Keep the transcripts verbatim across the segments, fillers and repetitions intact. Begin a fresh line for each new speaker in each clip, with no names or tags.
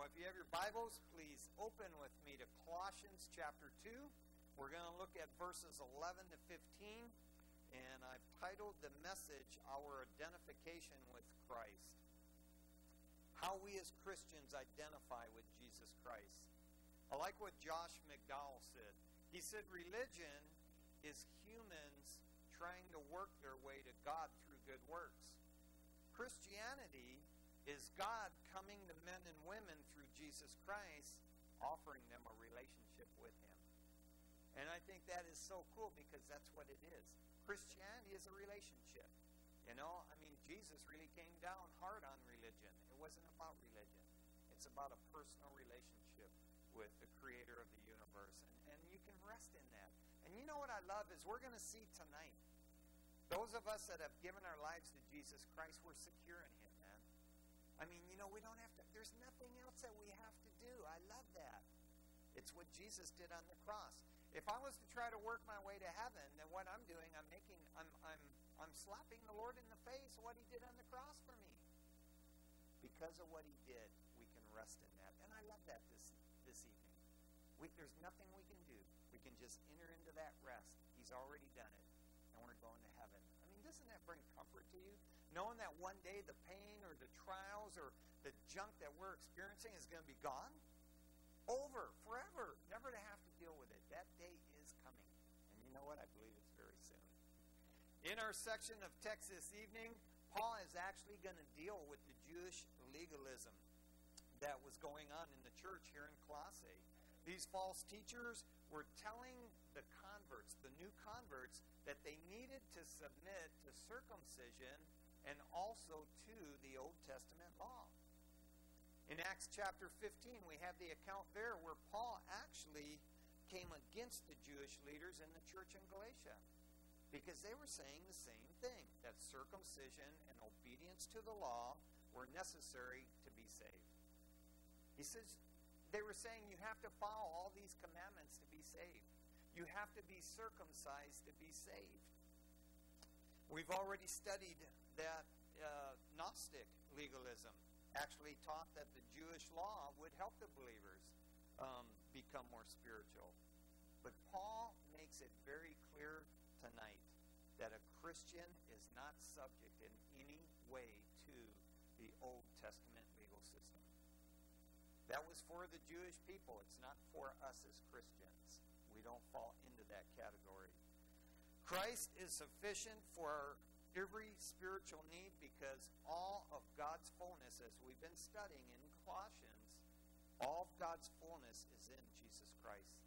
if you have your Bibles, please open with me to Colossians chapter two. We're going to look at verses eleven to fifteen, and I've titled the message, Our Identification with Christ. How we as Christians identify with Jesus Christ. I like what Josh McDowell said. He said, religion is humans trying to work their way to God through good works. Christianity is God coming to men and women through Jesus Christ, offering them a relationship with Him. And I think that is so cool because that's what it is. Christianity is a relationship. You know, I mean, Jesus really came down hard on religion. It wasn't about religion. It's about a personal relationship with the Creator of the universe. And, and you can rest in that. And you know what I love is we're going to see tonight, those of us that have given our lives to Jesus Christ, we're secure in Him, man. I mean, you know, we don't have to, there's nothing else that we have to do. I love that. It's what Jesus did on the cross. If I was to try to work my way to heaven, then what I'm doing, I'm making, I'm, I'm, I'm slapping the Lord in the face what He did on the cross for me. Because of what He did, we can rest in that. And I love that this, this evening. We, there's nothing we can do. We can just enter into that rest. He's already done it. And we're going to heaven. I mean, doesn't that bring comfort to you? Knowing that one day the pain or the trials or the junk that we're experiencing is going to be gone? Over, forever, never to have to deal with it. That day is coming. And you know what? I believe it's very soon. In our section of text this evening, Paul is actually going to deal with the Jewish legalism that was going on in the church here in Colossae. These false teachers were telling the converts, the new converts, that they needed to submit to circumcision and also to the Old Testament law. In Acts chapter fifteen, we have the account there where Paul actually came against the Jewish leaders in the church in Galatia because they were saying the same thing, that circumcision and obedience to the law were necessary to be saved. He says they were saying you have to follow all these commandments to be saved. You have to be circumcised to be saved. We've already studied that uh, Gnostic legalism actually taught that the Jewish law would help the believers um, become more spiritual. But Paul makes it very clear tonight that a Christian is not subject in any way to the Old Testament legal system. That was for the Jewish people. It's not for us as Christians. We don't fall into that category. Christ is sufficient for every spiritual need because all of God's fullness, as we've been studying in Colossians, all of God's fullness is in Jesus Christ.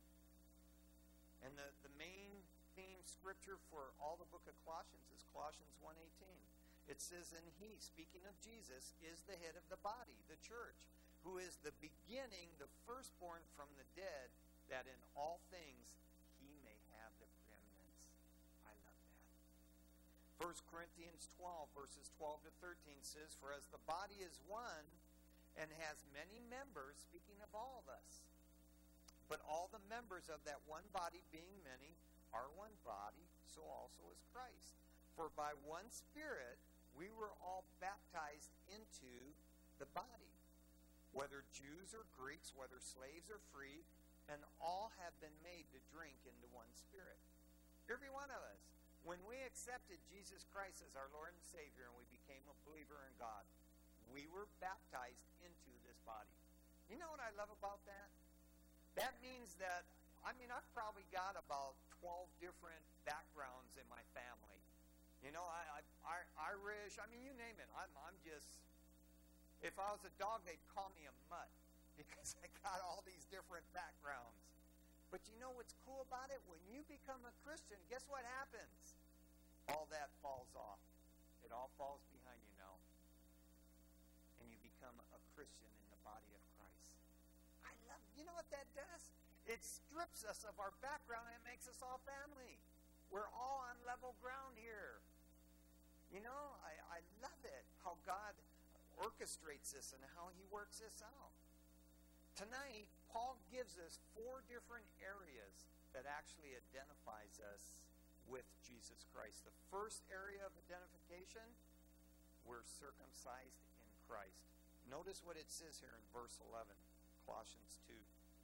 And the, the main theme scripture for all the book of Colossians is Colossians one eighteen. It says, and He, speaking of Jesus, is the head of the body, the church, who is the beginning, the firstborn from the dead, that in all things He may have the preeminence. I love that. First Corinthians twelve, verses twelve to thirteen says, for as the body is one and has many members, speaking of all of us, but all the members of that one body being many are one body, so also is Christ. For by one Spirit we were all baptized into the body, whether Jews or Greeks, whether slaves or free, and all have been made to drink into one Spirit. Every one of us. When we accepted Jesus Christ as our Lord and Savior and we became a believer in God, we were baptized into this body. You know what I love about that? That means that, I mean, I've probably got about twelve different backgrounds in my family. You know, I, I, Irish, I mean, you name it. I'm, I'm just, if I was a dog, they'd call me a mutt because I got all these different backgrounds. But you know what's cool about it? When you become a Christian, guess what happens? All that falls off. It all falls behind you now. And you become a Christian in the body of Christ. I love, you know what that does? It strips us of our background and it makes us all family. We're all on level ground here. You know, I, I love it how God orchestrates this and how He works this out. Tonight, Paul gives us four different areas that actually identifies us with Jesus Christ. The first area of identification, we're circumcised in Christ. Notice what it says here in verse eleven, Colossians two.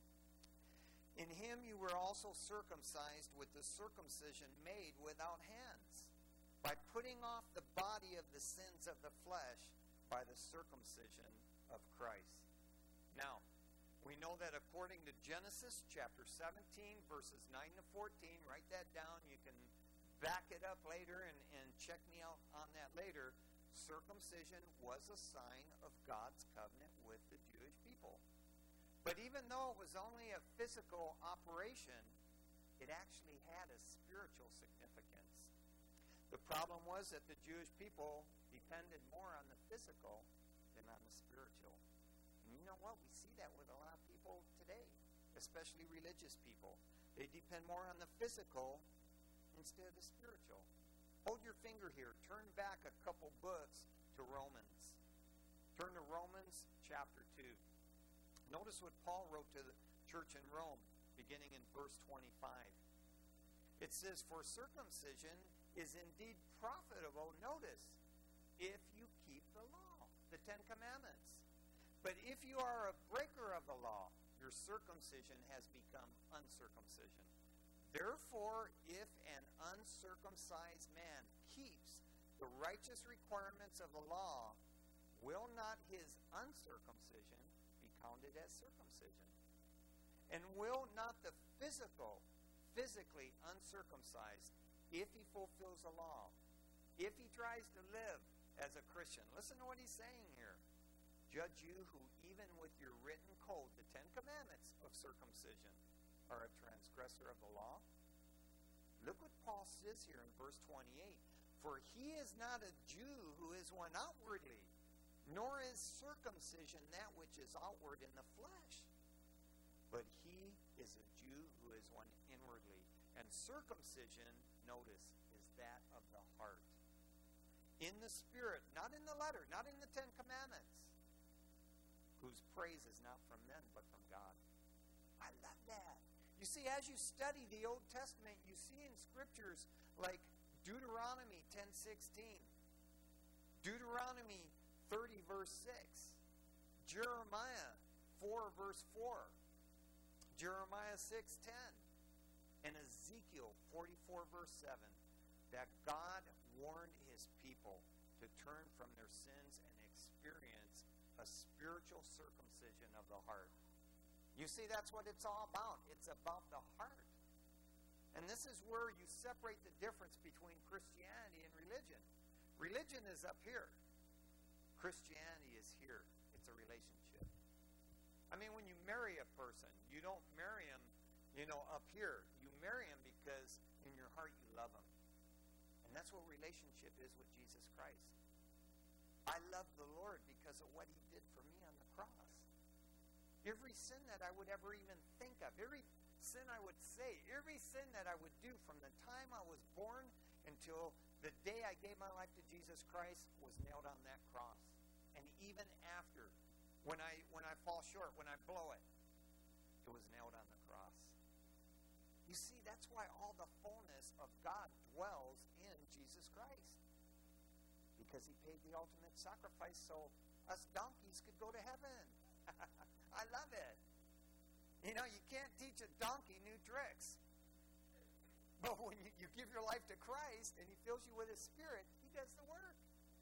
In him you were also circumcised with the circumcision made without hands, by putting off the body of the sins of the flesh by the circumcision of Christ. Now, we know that according to Genesis chapter seventeen, verses nine to fourteen, write that down. You can back it up later and, and check me out on that later. Circumcision was a sign of God's covenant with the Jewish people. But even though it was only a physical operation, it actually had a spiritual significance. The problem was that the Jewish people depended more on the physical than on the spiritual. And you know what? We see that with a lot of people today, especially religious people. They depend more on the physical instead of the spiritual. Hold your finger here. Turn back a couple books to Romans. Turn to Romans chapter two. Notice what Paul wrote to the church in Rome, beginning in verse twenty-five. It says, "For circumcision is indeed profitable," notice, "if you keep the law," the Ten Commandments. "But if you are a breaker of the law, your circumcision has become uncircumcision. Therefore, if an uncircumcised man keeps the righteous requirements of the law, will not his uncircumcision be counted as circumcision? And will not the physical, physically uncircumcised, if he fulfills the law, if he tries to live as a Christian," listen to what he's saying here, "judge you who even with your written code, the Ten Commandments of circumcision, are a transgressor of the law?" Look what Paul says here in verse twenty-eight. "For he is not a Jew who is one outwardly, nor is circumcision that which is outward in the flesh. But he is a Jew who is one inwardly. And circumcision," notice, "is that of the heart, in the spirit," not in the letter, not in the Ten Commandments, "whose praise is not from men, but from God." I love that. You see, as you study the Old Testament, you see in scriptures like Deuteronomy ten sixteen, Deuteronomy thirty, verse six, Jeremiah four, verse four, Jeremiah six ten, and Ezekiel forty-four, verse seven, that God warned his people to turn from their sins and experience a spiritual circumcision of the heart. You see, that's what it's all about. It's about the heart. And this is where you separate the difference between Christianity and religion. Religion is up here. Christianity is here. It's a relationship. I mean, when you marry a person, you don't marry him, you know, up here. You marry him because in your heart you love him. And that's what relationship is with Jesus Christ. I love the Lord because of what he did for me on the cross. Every sin that I would ever even think of, every sin I would say, every sin that I would do from the time I was born until the day I gave my life to Jesus Christ was nailed on that cross. And even after, when I when I fall short, when I blow it, it was nailed on the cross. You see, that's why all the fullness of God dwells in Jesus Christ. Because he paid the ultimate sacrifice so us donkeys could go to heaven. I love it. You know, you can't teach a donkey new tricks. But when you, you give your life to Christ and he fills you with his Spirit, he does the work.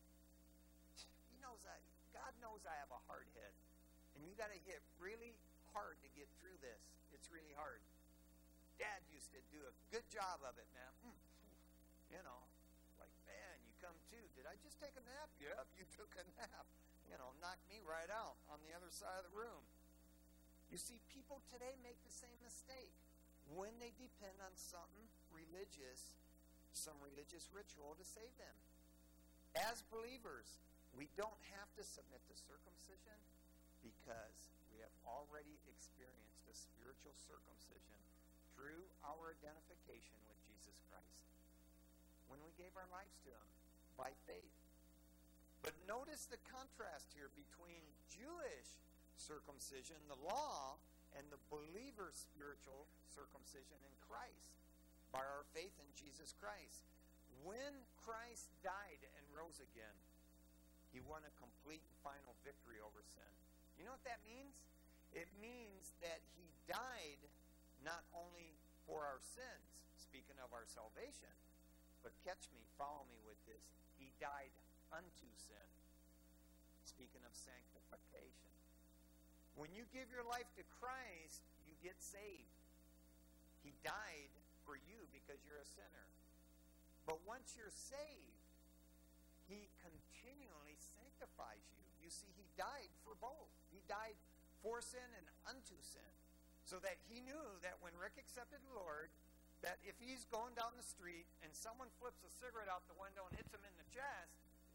He knows that. God knows I have a hard head. And you got to hit really hard to get through this. It's really hard. Dad used to do a good job of it, man. Mm. You know, like, man, you come to. Did I just take a nap? Yep, you took a nap. You know, knocked me right out on the other side of the room. You see, people today make the same mistake when they depend on something religious, some religious ritual to save them. As believers, we don't have to submit to circumcision because we have already experienced a spiritual circumcision through our identification with Jesus Christ when we gave our lives to him by faith. But notice the contrast here between Jewish circumcision, the law, and the believer's spiritual circumcision in Christ by our faith in Jesus Christ. When Christ died and rose again, He won a complete and final victory over sin. You know what that means? It means that he died not only for our sins, speaking of our salvation, but catch me, follow me with this. He died unto sin, speaking of sanctification. When you give your life to Christ, you get saved. He died for you because you're a sinner. But once you're saved, he continually sanctifies you. You see, he died for both. He died for sin and unto sin. So that he knew that when Rick accepted the Lord, that if he's going down the street and someone flips a cigarette out the window and hits him in the chest,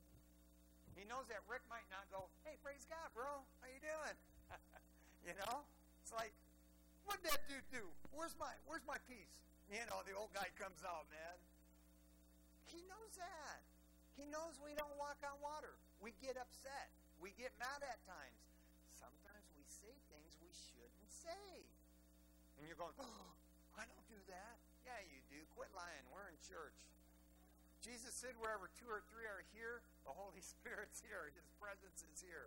he knows that Rick might not go, "Hey, praise God, bro. How you doing?" You know? It's like, what'd that dude do? Where's my where's my piece? You know, the old guy comes out, man. He knows that. He knows we don't walk on water. We get upset. We get mad at times. Sometimes we say things we shouldn't say. And you're going, "Oh, I don't do that." Yeah, you do. Quit lying. We're in church. Jesus said wherever two or three are here, the Holy Spirit's here. His presence is here.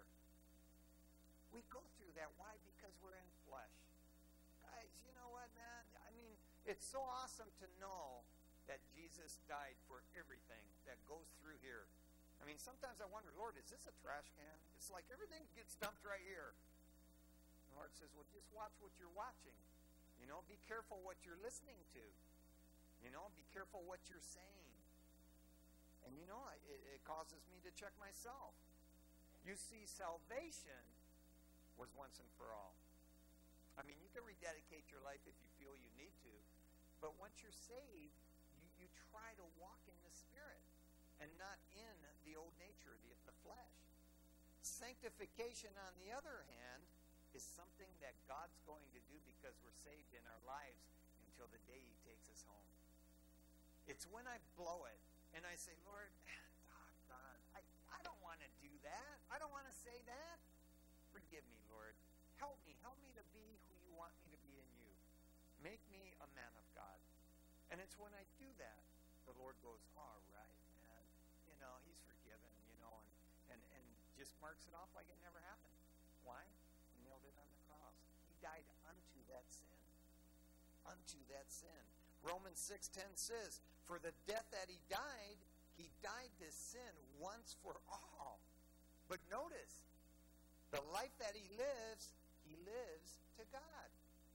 We go through that. Why? Because we're in flesh. Guys, you know what, man? I mean, it's so awesome to know that Jesus died for everything that goes through here. I mean, sometimes I wonder, Lord, is this a trash can? It's like everything gets dumped right here. The Lord says, well, just watch what you're watching. You know, be careful what you're listening to. You know, be careful what you're saying. And you know, it, it causes me to check myself. You see, salvation was once and for all. I mean, you can rededicate your life if you feel you need to. But once you're saved, you, you try to walk in the Spirit and not in the old nature, the, the flesh. Sanctification, on the other hand, is something that God's going to do because we're saved in our lives until the day he takes us home. It's when I blow it and I say, Lord, doggone, I, I don't want to do that. I don't want to say that. Forgive me, Lord. Help me. Help me to be who you want me to be in you. Make me a man of God. And it's when I do that, the Lord goes, all right, man. You know, he's forgiven, you know, and, and, and just marks it off like it never happened. Why? He nailed it on the cross. He died unto that sin. Unto that sin. Romans six ten says, for the death that he died, he died to sin once for all. But notice, the life that he lives, he lives to God.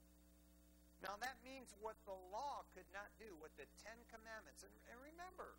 Now that means what the law could not do, what the Ten Commandments, and, and remember,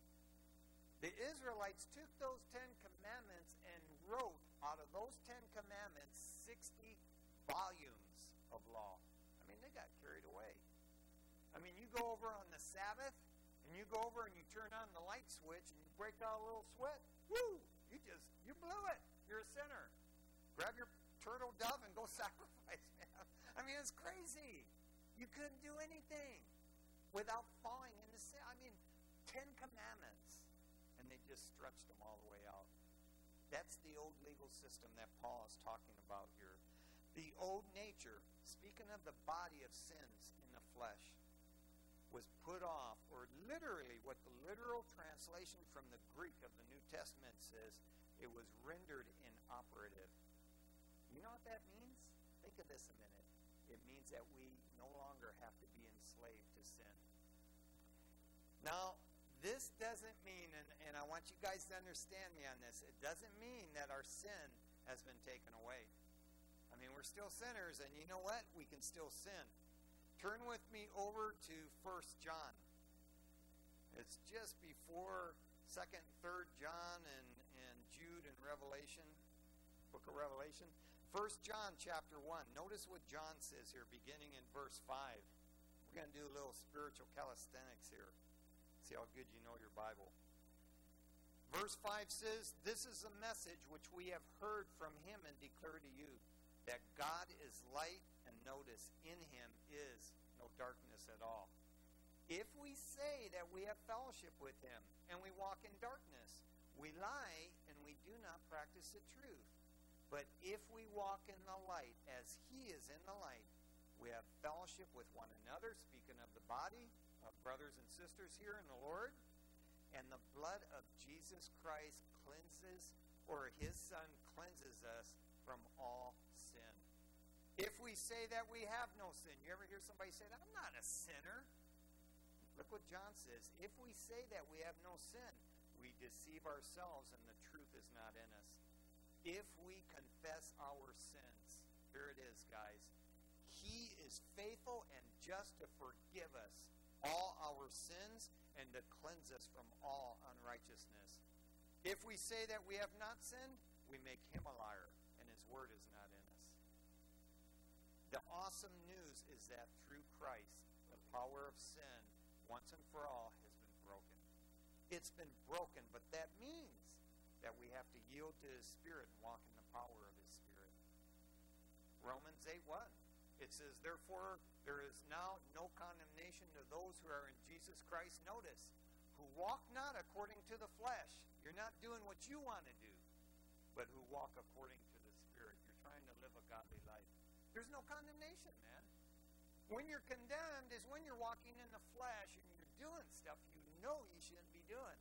the Israelites took those Ten Commandments and wrote out of those Ten Commandments sixty volumes of law. I mean, they got carried away. I mean, you go over on the Sabbath, and you go over and you turn on the light switch, and you break out a little sweat. Woo! You just, you blew it. You're a sinner. Grab your turtle dove and go sacrifice, man. I mean, it's crazy. You couldn't do anything without falling into sin. I mean, Ten Commandments, and they just stretched them all the way out. That's the old legal system that Paul is talking about here. The old nature, speaking of the body of sins in the flesh, was put off, or literally what the literal translation from the Greek of the New Testament says, it was rendered inoperative. You know what that means? Think of this a minute. It means that we no longer have to be enslaved to sin. Now, this doesn't mean, and, and I want you guys to understand me on this, it doesn't mean that our sin has been taken away. I mean, we're still sinners, and you know what? We can still sin. Turn with me over to First John. It's just before Second, Third John, and, and Jude and Revelation, book of Revelation. First John chapter one. Notice what John says here, beginning in verse five. We're going to do a little spiritual calisthenics here. See how good you know your Bible. Verse five says, this is a message which we have heard from him and declare to you, that God is light, and notice, in him is no darkness at all. If we say that we have fellowship with him, and we walk in darkness, we lie, and we do not practice the truth. But if we walk in the light, as he is in the light, we have fellowship with one another, speaking of the body, of brothers and sisters here in the Lord, and the blood of Jesus Christ cleanses or his Son cleanses us from all sin. If we say that we have no sin, you ever hear somebody say that? I'm not a sinner. Look what John says. If we say that we have no sin, we deceive ourselves and the truth is not in us. If we confess our sins, here it is, guys. He is faithful and just to forgive us all our sins and to cleanse us from all unrighteousness. If we say that we have not sinned, we make him a liar, and his word is not in us. The awesome news is that through Christ, the power of sin, once and for all, has been broken. It's been broken, but that means that we have to yield to his Spirit and walk in the power of his Spirit. Romans eight one. It says, therefore, there is now no condemnation to those who are in Jesus Christ. Notice, who walk not according to the flesh. You're not doing what you want to do, but who walk according to the Spirit. You're trying to live a godly life. There's no condemnation, man. When you're condemned is when you're walking in the flesh and you're doing stuff you know you shouldn't be doing.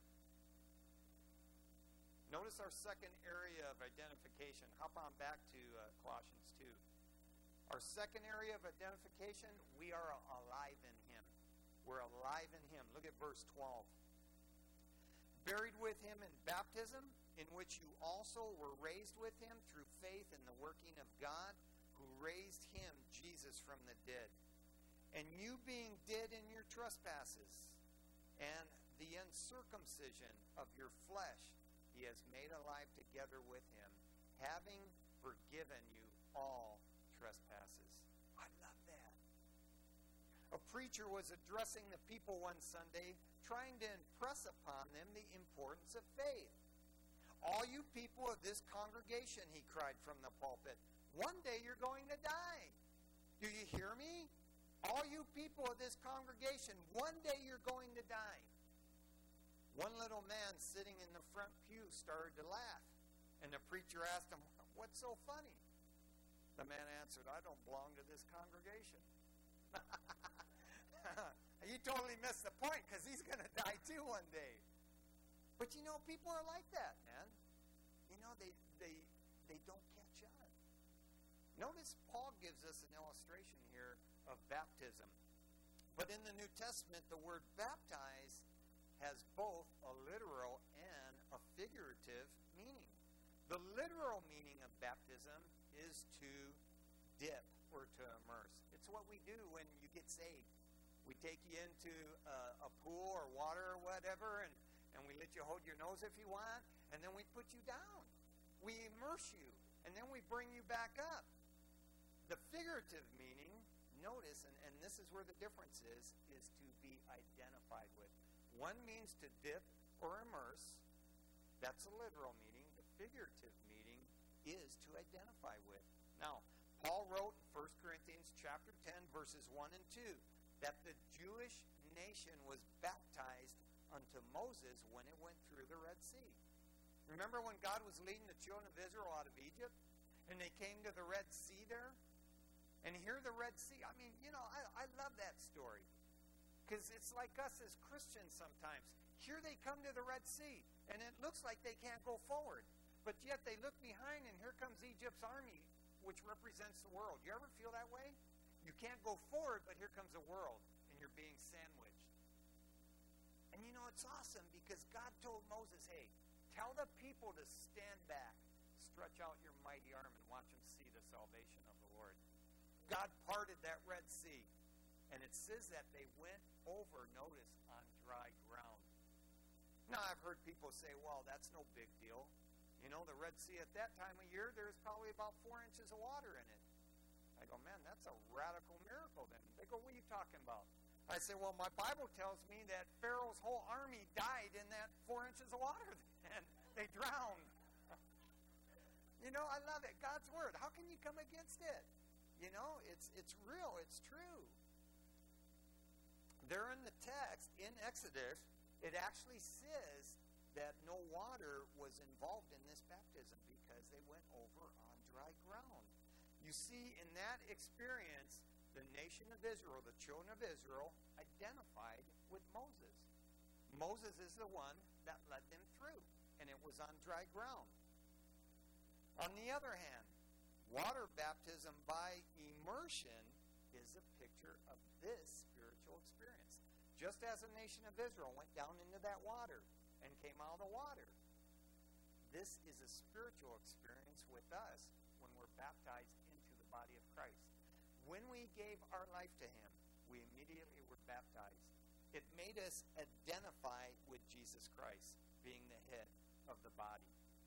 Notice our second area of identification. Hop on back to uh, Colossians two. Our second area of identification, we are alive in him. We're alive in him. Look at verse twelve. Buried with him in baptism, in which you also were raised with him through faith in the working of God, who raised him, Jesus, from the dead. And you being dead in your trespasses and the uncircumcision of your flesh, he has made alive together with him, having forgiven you all trespasses. I love that. A preacher was addressing the people one Sunday, trying to impress upon them the importance of faith. All you people of this congregation, he cried from the pulpit, one day you're going to die. Do you hear me? All you people of this congregation, one day you're going to die. One little man sitting in the front pew started to laugh, and the preacher asked him, what's so funny? The man answered, I don't belong to this congregation. You totally missed the point, because he's going to die too one day. But you know, people are like that, man. You know, they they they don't catch on. Notice Paul gives us an illustration here of baptism. But in the New Testament, the word baptize has both a literal and a figurative meaning. The literal meaning of baptism is to dip or to immerse. It's what we do when you get saved. We take you into a, a pool or water or whatever, and, and we let you hold your nose if you want, and then we put you down. We immerse you, and then we bring you back up. The figurative meaning, notice, and, and this is where the difference is, is to be identified with. One means to dip or immerse. That's a literal meaning. The figurative meaning is to identify with. Now, Paul wrote in First Corinthians chapter ten, verses one and two, that the Jewish nation was baptized unto Moses when it went through the Red Sea. Remember when God was leading the children of Israel out of Egypt, and they came to the Red Sea there? And here the Red Sea, I mean, you know, I, I love that story. Because it's like us as Christians sometimes. Here they come to the Red Sea, and it looks like they can't go forward. But yet they look behind, and here comes Egypt's army, which represents the world. You ever feel that way? You can't go forward, but here comes a world, and you're being sandwiched. And you know, it's awesome, because God told Moses, hey, tell the people to stand back, stretch out your mighty arm, and watch them see the salvation of the Lord. God parted that Red Sea, and it says that they went over, notice, on dry ground. Now, I've heard people say, well, that's no big deal. You know, the Red Sea at that time of year, there's probably about four inches of water in it. I go, man, that's a radical miracle then. They go, what are you talking about? I say, well, my Bible tells me that Pharaoh's whole army died in that four inches of water then. They drowned. You know, I love it. God's word. How can you come against it? You know, it's it's real. It's true. There in the text, in Exodus, it actually says that no water was involved in this baptism because they went over on dry ground. You see, in that experience, the nation of Israel, the children of Israel, identified with Moses. Moses is the one that led them through, and it was on dry ground. On the other hand, water baptism by immersion is a picture of this spiritual experience. Just as the nation of Israel went down into that water and came out of the water, this is a spiritual experience with us when we're baptized into the body of Christ. When we gave our life to Him, we immediately were baptized. It made us identify with Jesus Christ, being the head of the body.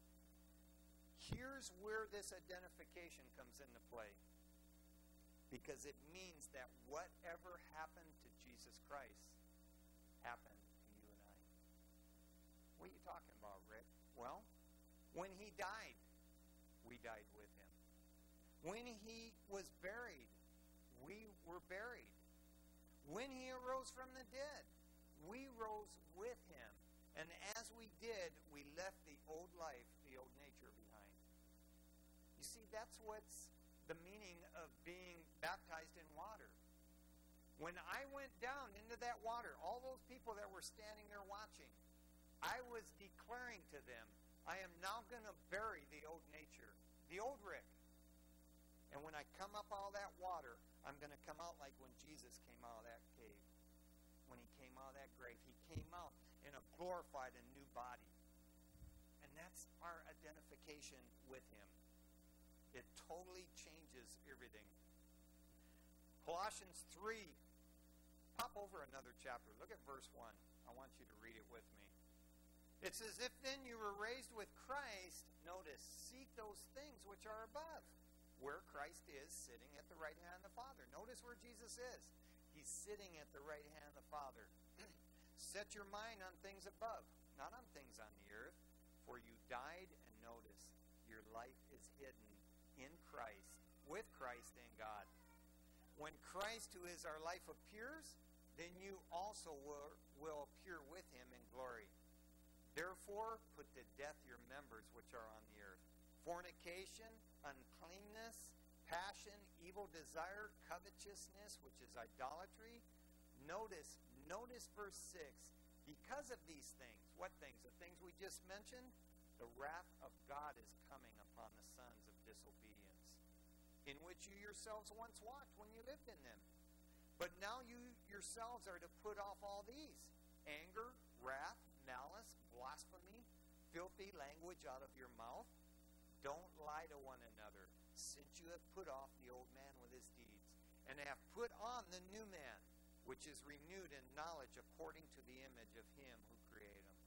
Here's where this identification comes into play. Because it means that whatever happened to Jesus Christ happened to you and I. What are you talking about, Rick? Well, when He died, we died with Him. When He was buried, we were buried. When He arose from the dead, we rose with Him. And as we did, we left the old life, the old nature behind. You see, that's what's the meaning of being baptized in water. When I went down into that water, all those people that were standing there watching, I was declaring to them, I am now going to bury the old nature, the old Rick. And when I come up out of that water, I'm going to come out like when Jesus came out of that cave. When He came out of that grave, He came out in a glorified and new body. And that's our identification with Him. It totally changes everything. Colossians three. Pop over another chapter. Look at verse one. I want you to read it with me. It says, if then you were raised with Christ, notice, seek those things which are above, where Christ is sitting at the right hand of the Father. Notice where Jesus is. He's sitting at the right hand of the Father. Set your mind on things above, not on things on the earth, for you died, and notice, your life is hidden in Christ, with Christ in God. When Christ, who is our life, appears, then you also will, will appear with Him in glory. Therefore, put to death your members which are on the earth. Fornication, uncleanness, passion, evil desire, covetousness, which is idolatry. Notice, notice verse six. Because of these things, what things? The things we just mentioned, the wrath of God is coming upon the sons of disobedience, in which you yourselves once walked when you lived in them. But now you yourselves are to put off all these: anger, wrath, malice, blasphemy, filthy language out of your mouth. Don't lie to one another, since you have put off the old man with his deeds, and have put on the new man, which is renewed in knowledge according to the image of Him who created him.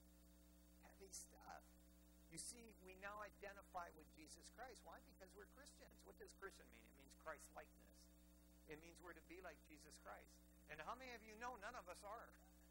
Heavy stuff. You see, we now identify with Jesus Christ. Why? Because we're Christians. What does Christian mean? It means Christ-likeness. It means we're to be like Jesus Christ. And how many of you know none of us are?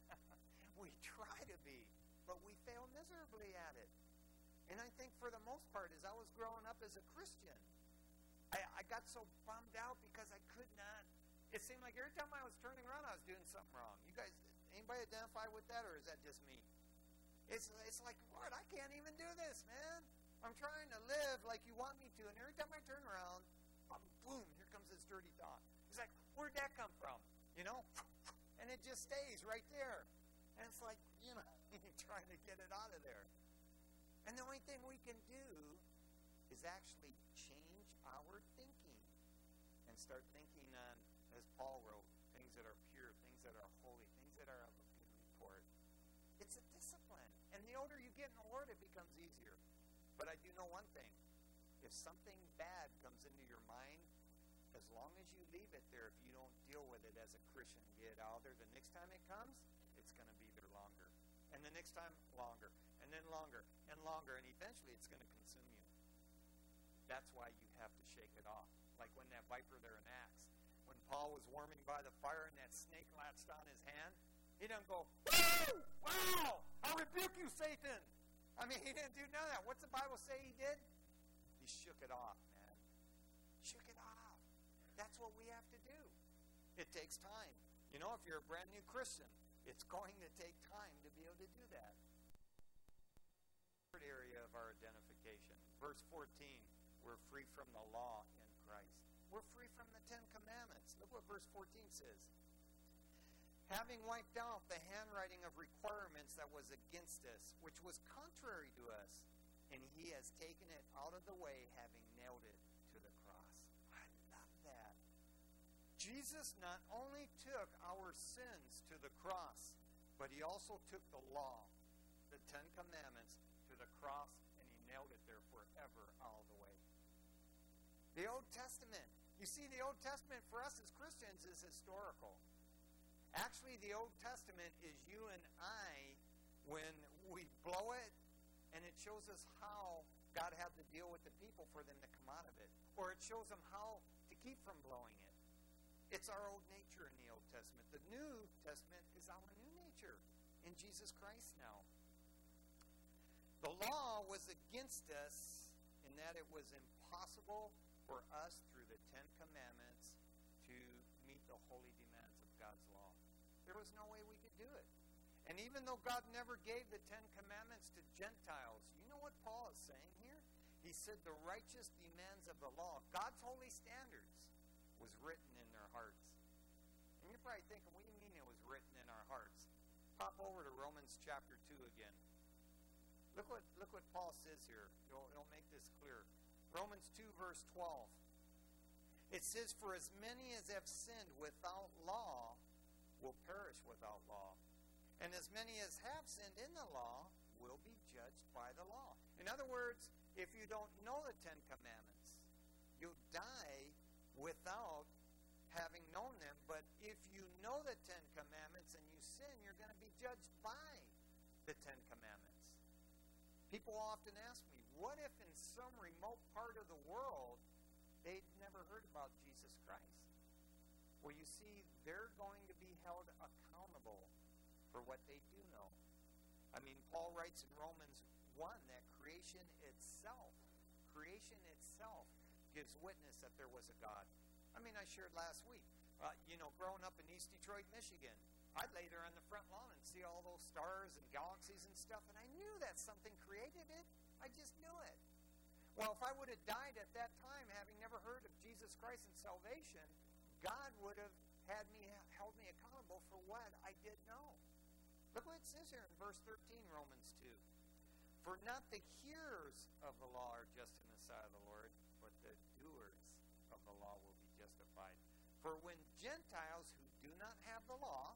We try to be, but we fail miserably at it. And I think for the most part, as I was growing up as a Christian, I, I got so bummed out because I could not. It seemed like every time I was turning around, I was doing something wrong. You guys, anybody identify with that, or is that just me? It's it's like, Lord, I can't even do this, man. I'm trying to live like you want me to, and every time I turn around, boom, here comes this dirty thought. It's like, where'd that come from? You know? And it just stays right there. And it's like, you know, trying to get it out of there. And the only thing we can do is actually change our thinking and start thinking on, as Paul wrote, things that are pure, things that are holy, things that are of a good report. It's a discipline. And the older you get in the Lord, it becomes easier. But I do know one thing. If something bad comes into your mind, as long as you leave it there, if you don't deal with it as a Christian, get it out there, the next time it comes, it's going to be there longer. And the next time, longer. And then longer and longer. And eventually it's going to consume you. That's why you have to shake it off. Like when that viper there in Acts. When Paul was warming by the fire and that snake latched on his hand, he didn't go, woo! Wow! I rebuke you, Satan! I mean, he didn't do none of that. What's the Bible say he did? He shook it off, man. Shook it off. That's what we have to do. It takes time. You know, if you're a brand new Christian, it's going to take time to be able to do that. Third area of our identification. Verse fourteen, we're free from the law in Christ. We're free from the Ten Commandments. Look what verse fourteen says. Having wiped out the handwriting of requirements that was against us, which was contrary to us, and he has taken it out of the way, having nailed it to the cross. I love that. Jesus not only took our sins to the cross, but he also took the law, the Ten Commandments, to the cross, and he nailed it there forever all the way. The Old Testament. You see, the Old Testament for us as Christians is historical. Actually, the Old Testament is you and I when we blow it, and it shows us how God had to deal with the people for them to come out of it. Or it shows them how to keep from blowing it. It's our old nature in the Old Testament. The New Testament is our new nature in Jesus Christ now. The law was against us in that it was impossible for us through the Ten Commandments to meet the holy demands of God's law. There was no way we could do it. And even though God never gave the Ten Commandments to Gentiles, you know what Paul is saying here? He said the righteous demands of the law, God's holy standards, was written in their hearts. And you're probably thinking, what do you mean it was written in our hearts? Pop over to Romans chapter two again. Look what look what Paul says here. It'll, it'll make this clear. Romans two, verse twelve. It says, for as many as have sinned without law will perish without law. And as many as have sinned in the law will be judged by the law. In other words, if you don't know the Ten Commandments, you'll die without having known them. But if you know the Ten Commandments and you sin, you're going to be judged by the Ten Commandments. People often ask me, what if in some remote part of the world they'd never heard about Jesus Christ? Well, you see, they're going to be held accountable for what they do know. I mean, Paul writes in Romans one that creation itself, creation itself gives witness that there was a God. I mean, I shared last week, uh, you know, growing up in East Detroit, Michigan, I'd lay there on the front lawn and see all those stars and galaxies and stuff, and I knew that something created it. I just knew it. Well, if I would have died at that time having never heard of Jesus Christ and salvation, God would have had me, held me accountable for what I did know. Look what it says here in verse thirteen, Romans two. For not the hearers of the law are just in the sight of the Lord, but the doers of the law will be justified. For when Gentiles who do not have the law,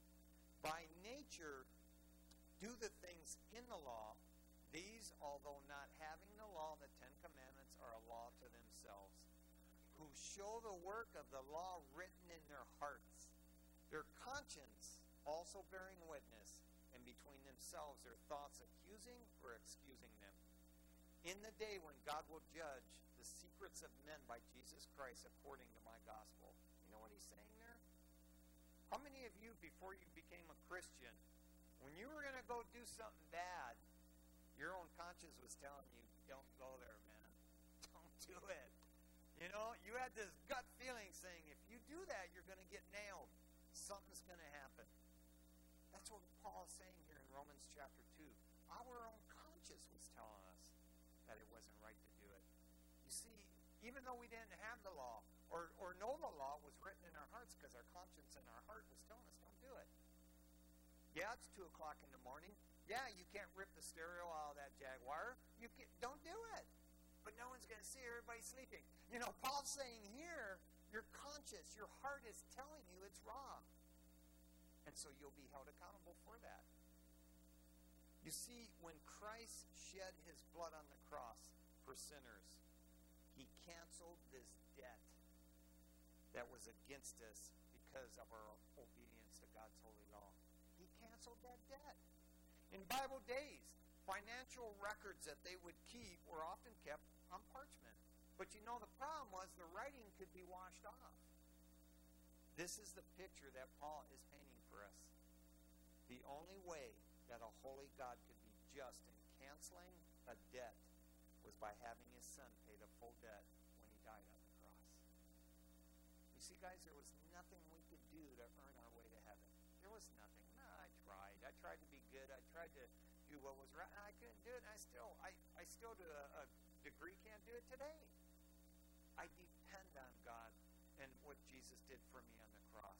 by nature do the things in the law, these, although not having the law, the Ten Commandments are a law to themselves, who show the work of the law written in their hearts, their conscience also bearing witness, and between themselves their thoughts accusing or excusing them. In the day when God will judge the secrets of men by Jesus Christ according to my gospel. You know what he's saying there? How many of you, before you became a Christian, when you were going to go do something bad, your own conscience was telling you, don't go there, man. Don't do it. You know, you had this gut feeling saying, if you do that, you're going to get nailed. Something's going to happen. That's what Paul is saying here in Romans chapter two. Our own conscience was telling us that it wasn't right to do it. You see, even though we didn't have the law, or, or know the law was written in our hearts because our conscience in our heart was telling us, don't do it. Yeah, it's two o'clock in the morning. Yeah, you can't rip the stereo out of that Jaguar. You can, don't do it. But no one's going to see everybody sleeping. You know, Paul's saying here, your conscience, your heart is telling you it's wrong. And so you'll be held accountable for that. You see, when Christ shed his blood on the cross for sinners, he canceled this debt that was against us because of our obedience to God's holy law. He canceled that debt. In Bible days, financial records that they would keep were often kept on parchment. But you know, the problem was the writing could be washed off. This is the picture that Paul is painting for us. The only way that a holy God could be just in canceling a debt was by having his son pay the full debt when he died on the cross. You see, guys, there was nothing we could do to earn our way to heaven. There was nothing. No, I tried. I tried to be good. I tried to do what was right. I couldn't do it. And I still, I, I still to a, a degree can't do it today. I depend on God and what Jesus did for me on the cross.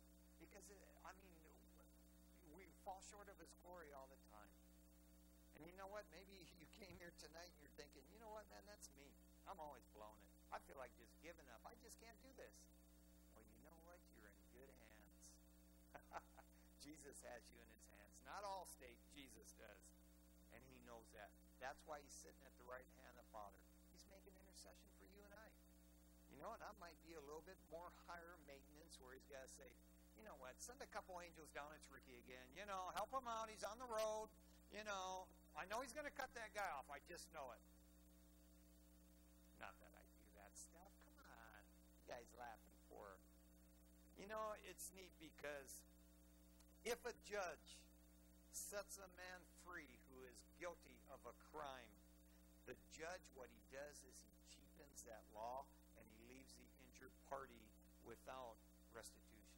Because, it, I mean, we fall short of his glory all the time. And you you know what? Maybe you came here tonight and you're thinking, you know what, man, that's me. I'm always blowing it. I feel like just giving up. I just can't do this. Well, you know what? You're in good hands. Jesus has you in his hands. Not all state, Jesus does. And he knows that. That's why he's sitting at the right hand of the Father. He's making intercession for you and I. You know, and I might be a little bit more higher maintenance where he's got to say, you know what, send a couple angels down. It's Ricky again. You know, help him out. He's on the road. You know, I know he's going to cut that guy off. I just know it. Not that I do that stuff. Come on. You guys laughing for. You know, it's neat because if a judge sets a man free who is guilty of a crime, the judge, what he does is he cheapens that law and he leaves the injured party without restitution.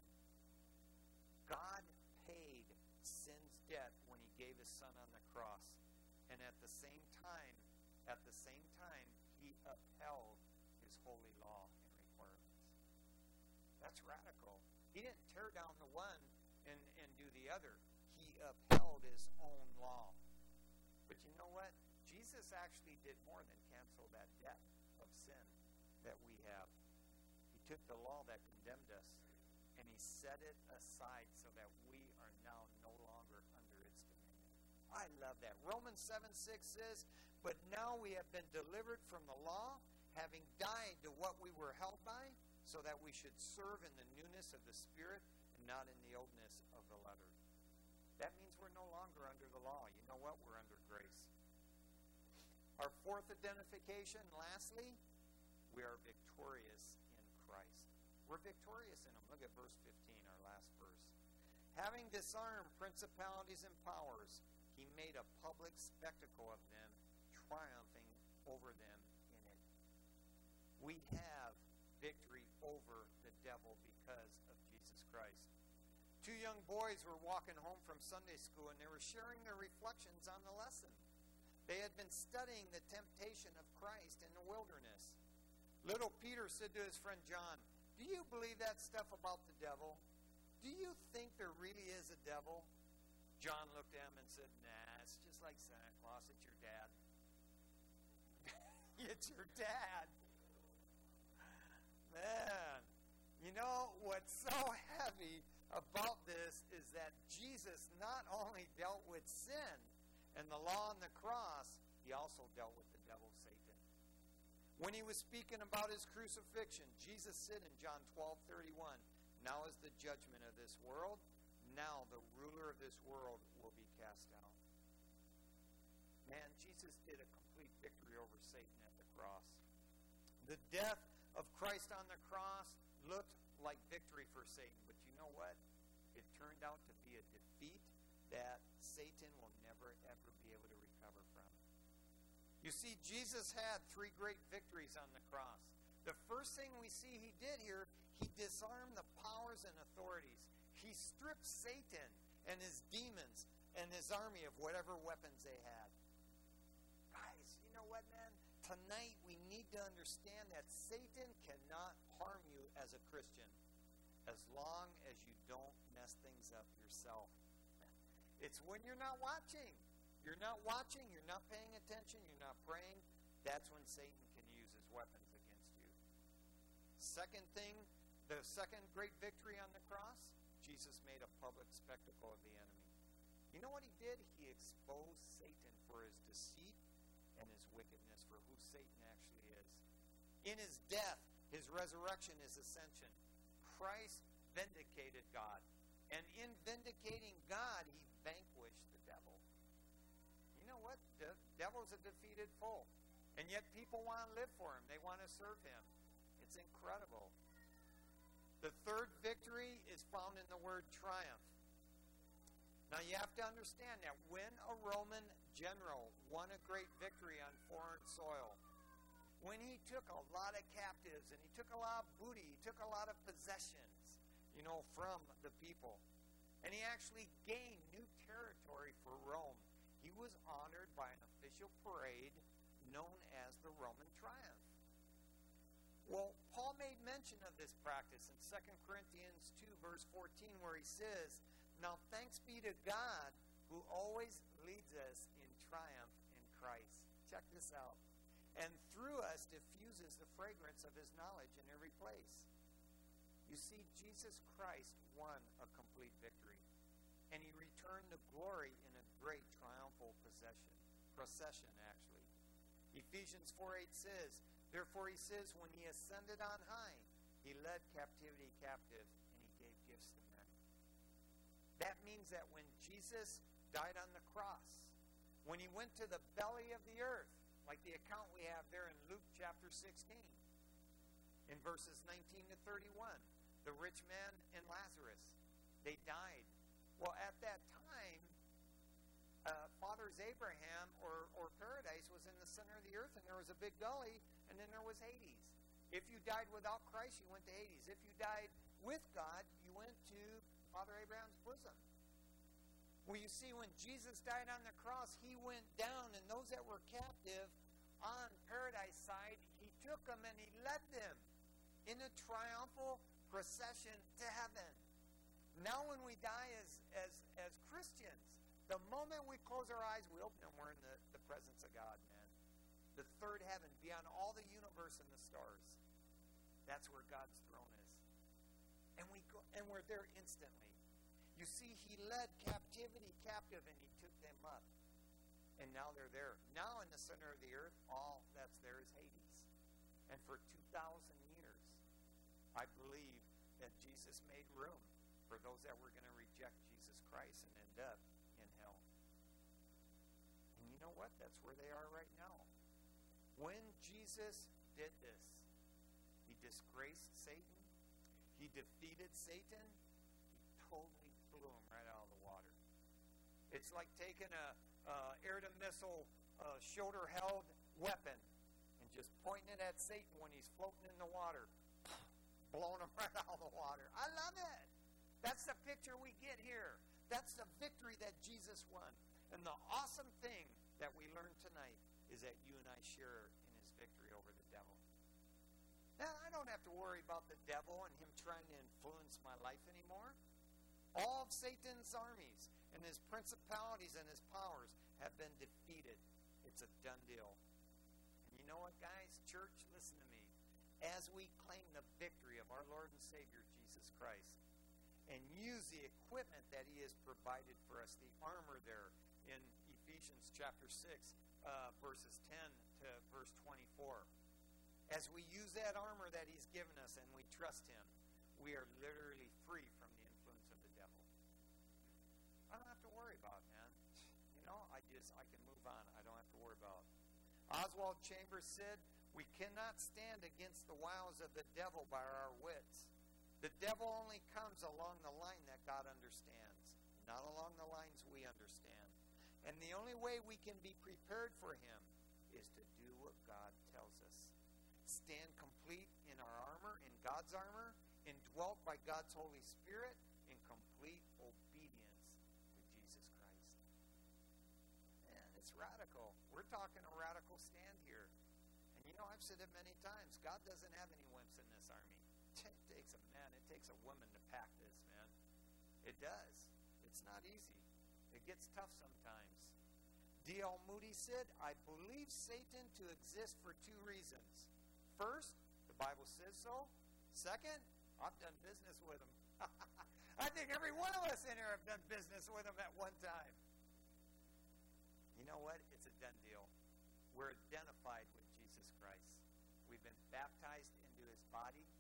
God paid sin's debt when he gave his son on the cross. And at the same time, at the same time, he upheld his holy law and requirements. That's radical. He didn't tear down the one and, and do the other. He upheld his own law. But you know what? Jesus actually did more than cancel that debt of sin that we have. He took the law that condemned us and he set it aside so that we are now no longer under its dominion. I love that. Romans seven six says, but now we have been delivered from the law, having died to what we were held by, so that we should serve in the newness of the Spirit and not in the oldness of the letter. That means we're no longer under the law. You know what? We're under grace. Our fourth identification, lastly, we are victorious in Christ. We're victorious in him. Look at verse fifteen, our last verse. Having disarmed principalities and powers, he made a public spectacle of them, triumphing over them in it. We have victory over the devil because of Jesus Christ. Two young boys were walking home from Sunday school and they were sharing their reflections on the lesson. They had been studying the temptation of Christ in the wilderness. Little Peter said to his friend John, do you believe that stuff about the devil? Do you think there really is a devil? John looked at him and said, nah, it's just like Santa Claus. It's your dad. It's your dad. Man, you know what's so heavy about this is that Jesus not only dealt with sin and the law on the cross, he also dealt with the devil, Satan. When he was speaking about his crucifixion, Jesus said in John twelve thirty-one, now is the judgment of this world. Now the ruler of this world will be cast out. Man, Jesus did a complete victory over Satan at the cross. The death of Christ on the cross looked like victory for Satan. But you know what? It turned out to be a defeat that Satan will never, ever be able to recover from. You see, Jesus had three great victories on the cross. The first thing we see he did here, he disarmed the powers and authorities. He stripped Satan and his demons and his army of whatever weapons they had. Guys, you know what, man? Tonight we need to understand that Satan cannot harm you as a Christian as long as you don't mess things up yourself. It's when you're not watching. You're not watching, you're not paying attention, you're not praying. That's when Satan can use his weapons against you. Second thing, the second great victory on the cross, Jesus made a public spectacle of the enemy. You know what he did? He exposed Satan for his deceit and his wickedness, for who Satan actually is. In his death, his resurrection, his ascension, Christ vindicated God. And in vindicating God, he vanquished the devil. You know what? The devil's a defeated foe. And yet people want to live for him. They want to serve him. It's incredible. The third victory is found in the word triumph. Now you have to understand that when a Roman general won a great victory on foreign soil, when he took a lot of captives and he took a lot of booty, he took a lot of possessions, you know, from the people, and he actually gained new territory for Rome, he was honored by an official parade known as the Roman triumph. Well, Paul made mention of this practice in Second Corinthians two, verse fourteen, where he says, now thanks be to God who always leads us in triumph Check this out. And through us diffuses the fragrance of his knowledge in every place. You see, Jesus Christ won a complete victory, and he returned to glory in a great triumphal procession, procession actually. Ephesians four eight says, therefore he says, when he ascended on high, he led captivity captive, and he gave gifts to men. That means that when Jesus died on the cross, when he went to the belly of the earth, like the account we have there in Luke chapter sixteen, in verses nineteen to thirty-one, the rich man and Lazarus, they died. Well, at that time, uh, Father's Abraham or, or paradise was in the center of the earth, and there was a big gully, and then there was Hades. If you died without Christ, you went to Hades. If you died with God, you went to Father Abraham's bosom. Well, you see, when Jesus died on the cross, he went down, and those that were captive on paradise side, he took them and he led them in a triumphal procession to heaven. Now when we die as, as, as Christians, the moment we close our eyes, we open them, we're in the, the presence of God, man. The third heaven, beyond all the universe and the stars. That's where God's throne is. And we go, and we're there instantly. You see, he led captivity captive, and he took them up. And now they're there. Now in the center of the earth, all that's there is Hades. And for two thousand years, I believe that Jesus made room for those that were going to reject Jesus Christ and end up in hell. And you know what? That's where they are right now. When Jesus did this, he disgraced Satan. He defeated Satan. He totally blew him right out of the water. It's like taking a uh, air-to-missile uh, shoulder-held weapon and just pointing it at Satan when he's floating in the water, blowing him right out of the water. I love it. That's the picture we get here. That's the victory that Jesus won. And the awesome thing that we learned tonight is that you and I share in his victory over the devil. Now, I don't have to worry about the devil and him trying to influence my life anymore. All of Satan's armies and his principalities and his powers have been defeated. It's a done deal. And you know what, guys? Church, listen to me. As we claim the victory of our Lord and Savior, Jesus Christ, and use the equipment that he has provided for us, the armor there in Ephesians chapter six, uh, verses ten to verse twenty-four. As we use that armor that he's given us and we trust him, we are literally free from the influence of the devil. I don't have to worry about it, man. You know, I just, I can move on. I don't have to worry about it. Oswald Chambers said, we cannot stand against the wiles of the devil by our wits. The devil only comes along the line that God understands, not along the lines we understand. And the only way we can be prepared for him is to do what God tells us. Stand complete in our armor, in God's armor, indwelt by God's Holy Spirit, in complete obedience to Jesus Christ. Man, it's radical. We're talking a radical stand here. And you know, I've said it many times, God doesn't have any wimps in this army. It takes a man, it takes a woman to pack this, man. It does. It's not easy. It gets tough sometimes. D L Moody said, I believe Satan to exist for two reasons. First, the Bible says so. Second, I've done business with him. I think every one of us in here have done business with him at one time. You know what? It's a done deal. We're identified with Jesus Christ. We've been baptized into his body.